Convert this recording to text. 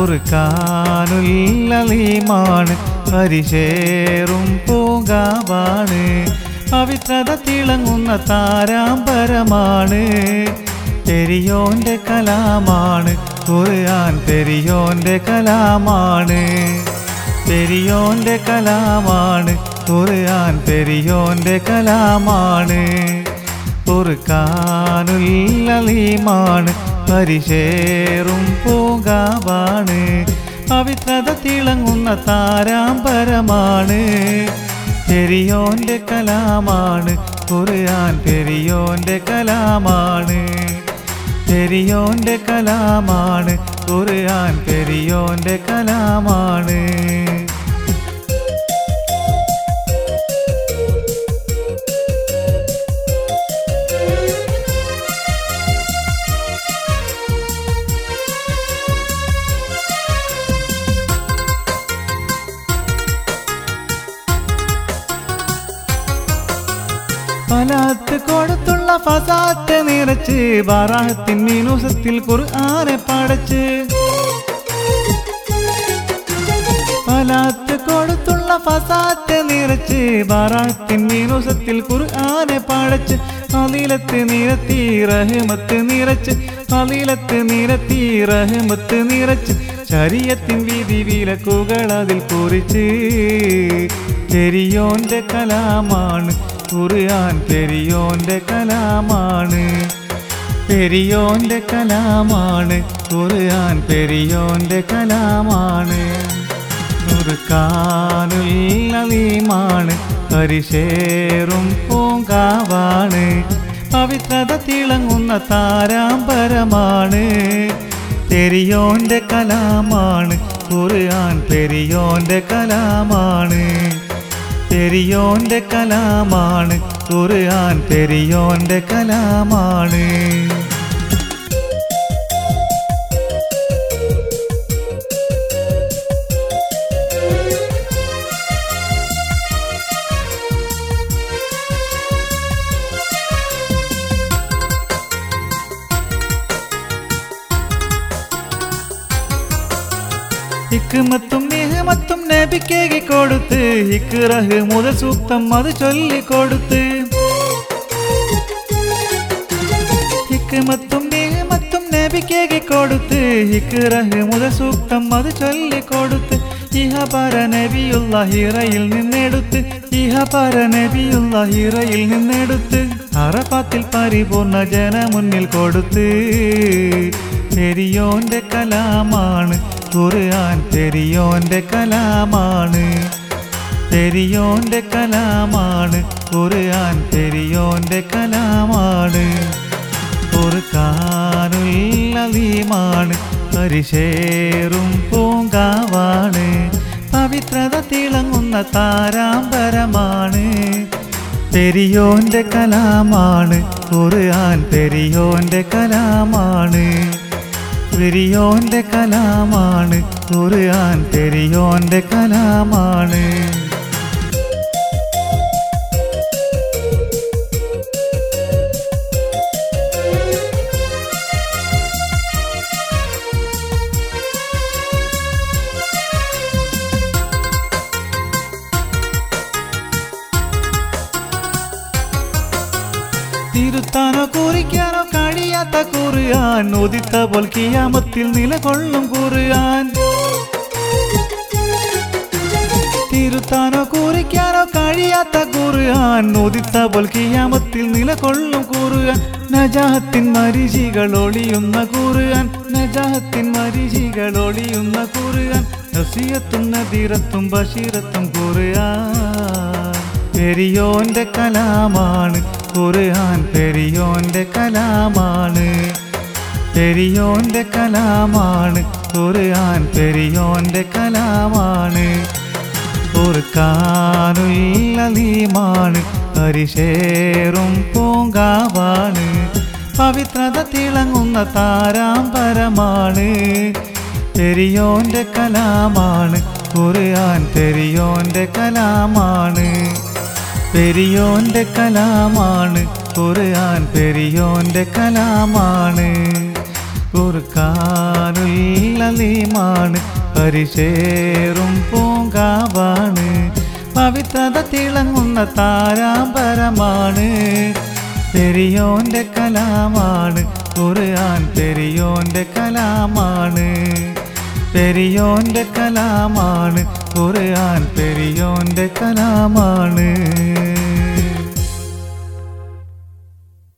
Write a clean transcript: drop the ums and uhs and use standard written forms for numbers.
ഫുർഖാനുൽ അലീമാണ് പരിശേറും പൂങ്കാവാണ് പവിത്രത തിളങ്ങുന്ന താരാമ്പരമാണ് പെരിയോന്റെ കലാമാണ് ഖുർആൻ പെരിയോന്റെ കലാമാണ് പെരിയോന്റെ കലാമാണ് ഖുർആൻ പെരിയോന്റെ കലാമാണ് ഫുർഖാനുൽ അലീമാണ് പരിശേറും പൂങ്കാവാണ് പവിത്രത തിളങ്ങുന്ന താരാമ്പരമാണ് പെരിയോന്റെ കലാമാണ് ഖുർആൻ പെരിയോന്റെ കലാമാണ് പെരിയോന്റെ കലാമാണ് ഖുർആൻ പെരിയോന്റെ കലാമാണ് ഫലാത്ത് കൊടുത്തുള്ള ഫസാത്ത് നിറച്ച് ബറാഅത്തിൻ മീനൂസത്തിൽ ഖുർആനെ പടച്ച് ഫലാത്ത് കൊടുത്തുള്ള ഫസാത്ത് നിറച്ച് ബറാഅത്തിൻ മീനൂസത്തിൽ ഖുർആനെ പടച്ച് ഫളീലത്ത് നിരത്തി റഹ്മത്ത് നിറച്ച് ഫളീലത്ത് നിരത്തി റഹ്മത്ത് നിറച്ച് ശരീഅത്തിൻ വിധി വിലക്കുകൾ അതിൽ കുറിച്ച് പെരിയോന്റെ കലാമാണ് ഖുർആൻ പെരിയോന്റെ കലാമാണ് പെരിയോന്റെ കലാമാണ് ഖുർആൻ പെരിയോന്റെ കലാമാണ് ഫുർഖാനുൽ അലീമാണ് പരിശേറും പൂങ്കാവാണ് പവിത്രത തിളങ്ങുന്ന താരാമ്പരമാണ് പെരിയോന്റെ കലാമാണ് ഖുർആൻ പെരിയോന്റെ കലാമാണ് പെരിയോന്റെ കലാമാണ് ഖുർആൻ പെരിയോന്റെ കലാമാണ് ഹിക്മത്തും നിഹ്മത്തും നബിക്കേകി കൊടുത്ത് ഇഖ്റഹ് മുതൽ സൂക്തം അത് ചൊല്ലിക്കൊടുത്ത് ഹിക്മത്തും നിഹ്മത്തും നബിക്കേകി കൊടുത്ത് ഇഖ്റഹ് മുതൽ സൂക്തം അത് ചൊല്ലിക്കൊടുത്ത് ഇഹപര നബിയുള്ള ഹിറയിൽ നിന്നെടുത്ത് ഇഹപര നബിയുള്ള ഹിറയിൽ നിന്നെടുത്ത് അറഫാത്തിൽ പരിപൂർണ ജന മുന്നിൽ കൊടുത്ത് പെരിയോന്റെ കലാമാണ് ഖുർആൻ പെരിയോന്റെ കലാമാണ് പെരിയോന്റെ കലാമാണ് ഖുർആൻ പെരിയോന്റെ കലാമാണ് ഫുർഖാനുൽ അലീമാണ് പരിശേറും പൂങ്കാവാണ് പവിത്രത തിളങ്ങുന്ന താരാമ്പരമാണ് പെരിയോന്റെ കലാമാണ് ഖുർആൻ പെരിയോന്റെ കലാമാണ് പെരിയോന്റെ കലാമാണ് ഖുർആൻ പെരിയോന്റെ കലാമാണ് തിരുത്താനോ കുറിക്കാനോ കഴിയാത്ത ഖുർആൻ ഉദിത്ത പോൽ ഖിയാമത്തിൽ നിലകൊള്ളും ഖുർആൻ തിരുത്താനോ കുറിക്കാനോ കഴിയാത്ത ഖുർആൻ ഉദിത്ത പോൽ ഖിയാമത്തിൽ നിലകൊള്ളും ഖുർആൻ നജാഹത്തിൻ മരീചികൾ ഒളിയുന്ന ഖുർആൻ നജാഹത്തിൻ മരീചികൾ ഒളിയുന്ന ഖുർആൻ നസിയത്തും നദീറത്തും ബഷീറത്തും ഖുർആൻ പെരിയോന്റെ കലാമാണ് ഖുർആൻ പെരിയോന്റെ കലാമാണ് പെരിയോന്റെ കലാമാണ് ഖുർആൻ പെരിയോന്റെ കലാമാണ് ഫുർഖാനുൽ അലീമാണ് പരിശേറും പൂങ്കാവാണ് പവിത്രത തിളങ്ങുന്ന താരാമ്പരമാണ് പെരിയോന്റെ കലാമാണ് ഖുർആൻ പെരിയോന്റെ കലാമാണ് പെരിയോന്റെ കലാമാണ് ഖുർആൻ പെരിയോന്റെ കലാമാണ് ഖുർആനുൽ അലീമാണ് പരിശേറും പൂങ്കാവാണ് പവിത്രത തിളങ്ങുന്ന താരാമ്പരമാണ് പെരിയോന്റെ കലാമാണ് ഖുർആൻ പെരിയോന്റെ കലാമാണ് പെരിയോന്റെ കലാമാണ് ഖുർആൻ പെരിയോന്റെ കലാമാണ്